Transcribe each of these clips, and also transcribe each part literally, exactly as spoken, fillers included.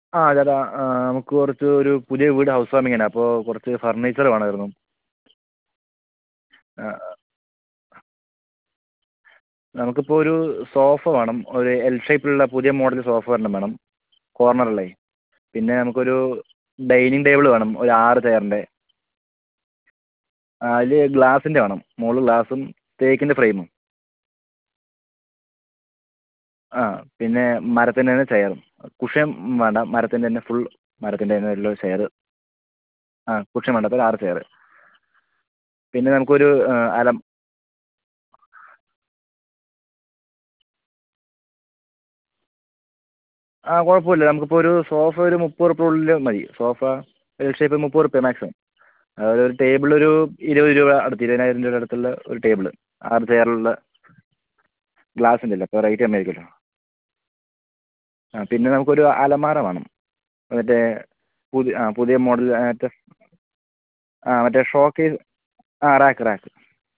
ആ ചേട്ടാ, നമുക്ക് കുറച്ച് ഒരു പുതിയ വീട് ഹൗസ് വാമിങ്ങിന്, അപ്പോൾ കുറച്ച് ഫർണിച്ചർ വേണമായിരുന്നു. നമുക്കിപ്പോൾ ഒരു സോഫ വേണം, ഒരു എൽ ഷേപ്പിലുള്ള പുതിയ മോഡൽ സോഫ ഒരെണ്ണം വേണം, കോർണറുള്ളേ. പിന്നെ നമുക്കൊരു ഡൈനിങ് ടേബിൾ വേണം, ഒരു ആറ് ചെയറിൻ്റെ. അതിൽ ഗ്ലാസിൻ്റെ വേണം, മുകളിൽ ഗ്ലാസും തേക്കിൻ്റെ ഫ്രെയിമും. ആ പിന്നെ മരത്തിൻ്റെ തന്നെ ചെയറും. കുഷ്യൻ വേണ്ട, മരത്തിൻ്റെ തന്നെ ഫുൾ മരത്തിൻ്റെ തന്നെ ഉള്ള ചെയർ. ആ കുഷ്യൻ വേണ്ട, അപ്പോൾ ഒരു ആറ് ചെയർ. പിന്നെ നമുക്കൊരു അല ആ കുഴപ്പമില്ല, നമുക്കിപ്പോൾ ഒരു സോഫ ഒരു മുപ്പത് ഉറുപ്പികയുടെ ഉള്ളിൽ മതി. സോഫ എൽ ഷേപ്പ് മുപ്പത് ഉറുപ്പിക മാക്സിമം. അതുപോലെ ഒരു ടേബിൾ ഒരു ഇരുപത് രൂപ അടുത്ത്, ഇരുപതിനായിരം രൂപയുടെ അടുത്തുള്ള ഒരു ടേബിൾ, ആറ് ചെയറുള്ള. ഗ്ലാസിൻ്റെ അല്ലേ, അപ്പോൾ റേറ്റ് കമ്മിയായിരിക്കുമല്ലോ. ആ പിന്നെ നമുക്കൊരു അലമാര വേണം, മറ്റേ പുതിയ ആ പുതിയ മോഡൽ മറ്റേ ആ മറ്റേ ഷോക്കേസ്. ആ റാക്ക് റാക്ക്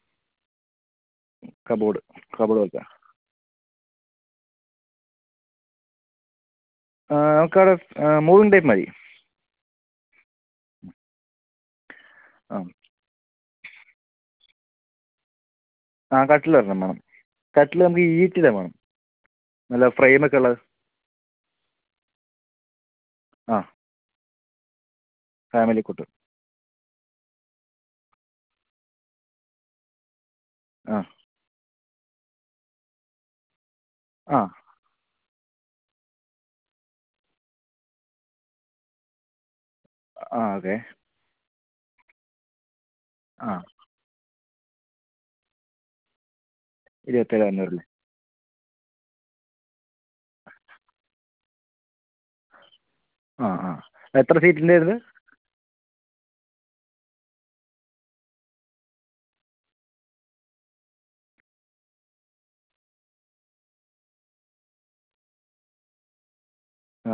കബോർഡ് കബോർഡ് പോലത്തെ. നമുക്കവിടെ മൂവിങ് ടൈപ്പ് മതി. ആ ആ കട്ടിൽ ഒരെണ്ണം വേണം. കട്ടിൽ നമുക്ക് ഈട്ടിയുടെ വേണം, നല്ല ഫ്രെയിമൊക്കെ ഉള്ളത്. ആ ഫാമിലി കൂട്ട്. ആ ആ ആ ഓക്കെ. ആ ഇരുപത്തേഴ് അഞ്ഞൂറല്ലേ. ആ ആ എത്ര സീറ്റിൻ്റെ ആയിരുന്നു? ആ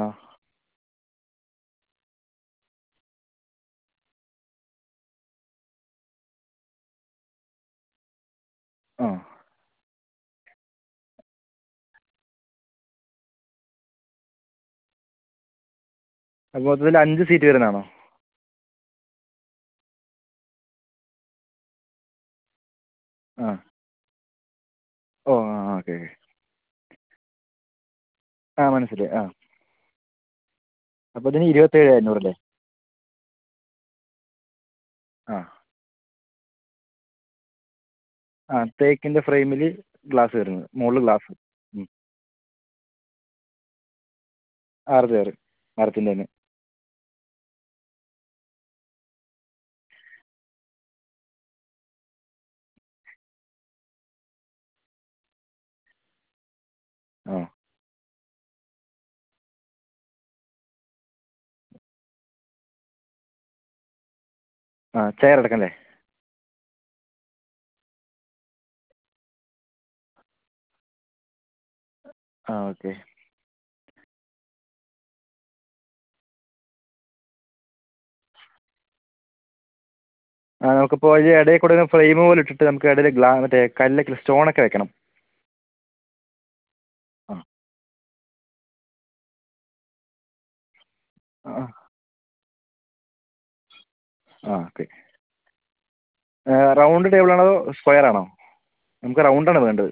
ആ അപ്പോൾ മൊത്തത്തിൽ അഞ്ച് സീറ്റ് വരുന്നതാണോ? ആ ഓ ആ ഓക്കെ ഓക്കെ. ആ മനസ്സിലായി. ആ അപ്പോൾ ഇതിന് ഇരുപത്തേഴ് അഞ്ഞൂറല്ലേ? ആ ആ തേക്കിൻ്റെ ഫ്രെയിമിൽ ഗ്ലാസ് വരുന്നത്, മുകളിൽ ഗ്ലാസ്. ആറ് ചെയർ മരത്തിൻ്റെ തന്നെ. ആ ആ ചെയർ അടക്കം അല്ലേ? ആ ഓക്കെ. ആ നമുക്കിപ്പോൾ ഈ ഇടയിൽ കൂടെ ഫ്രെയിം പോലെ ഇട്ടിട്ട് നമുക്ക് ഇടയിൽ ഗ്ലാ മറ്റേ കല്ലൊക്കെ സ്റ്റോണൊക്കെ വെക്കണം. ആ ആ ആ ഓക്കെ. റൗണ്ട് ടേബിൾ ആണോ അതോ സ്ക്വയർ ആണോ? നമുക്ക് റൗണ്ടാണ് വേണ്ടത്.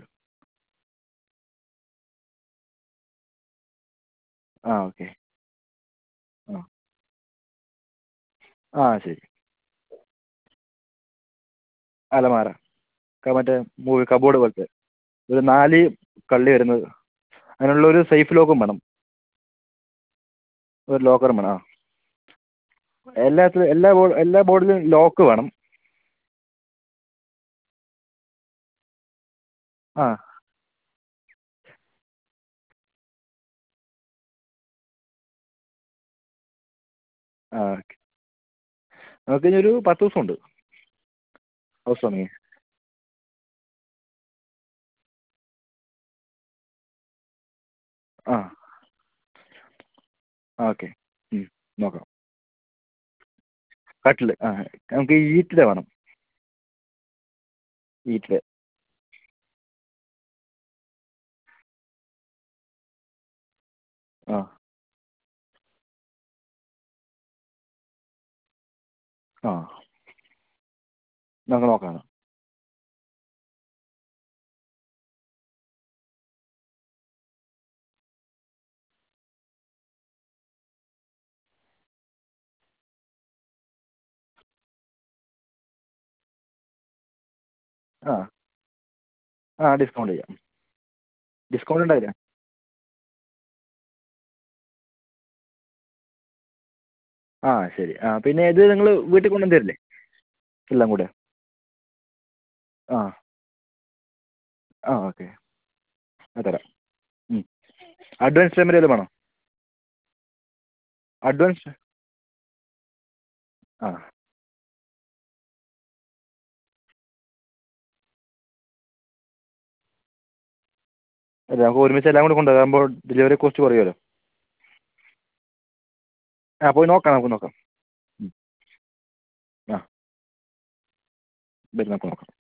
ആ ഓക്കെ. ആ ആ ശരി. അലമാര മറ്റേ മൂവി കബോർഡ് പോലത്തെ ഒരു നാല് കള്ളി വരുന്നത്. അതിനുള്ള ഒരു സേഫ് ലോക്കും വേണം. ഒരു ലോക്കറും വേണം. ആ എല്ലാത്തിലും എല്ലാ ബോർഡ് എല്ലാ ബോർഡിലും ലോക്ക് വേണം. ആ ആ ഓക്കെ. നമുക്ക് ഇനി ഒരു പത്ത് ദിവസമുണ്ട് ഹൗസ് വാമിങ്. ആ ഓക്കെ. നോക്കാം. കട്ടിൽ ആ നമുക്ക് ഈട്ടിയുടെ വേണം. ഈട്ടിയുടെ. ആ ആ നമുക്ക് നോക്കാം. ആ ആ ഡിസ്കൗണ്ട് ചെയ്യാം. ഡിസ്കൗണ്ട് ഉണ്ടാവില്ലേ? ആ ശരി. ആ പിന്നെ ഇത് നിങ്ങൾ വീട്ടിൽ കൊണ്ടുവന്ന് തരില്ലേ എല്ലാം കൂടെ? ആ ആ ഓക്കെ. അത് തരാം. അഡ്വാൻസ് പേയ്മെൻറ്റ് വല്ലതും വേണോ? അഡ്വാൻസ് ആ അല്ല നമുക്ക് ഒരുമിച്ച് എല്ലാം കൂടെ കൊണ്ടുപോകാം, അതാകുമ്പോൾ ഡെലിവറി കോസ്റ്റ് കുറയുമല്ലോ. ആ പോയി നോക്കാം, നമുക്ക് നോക്കാം. ആ വരുന്നപ്പോൾ നോക്കാം.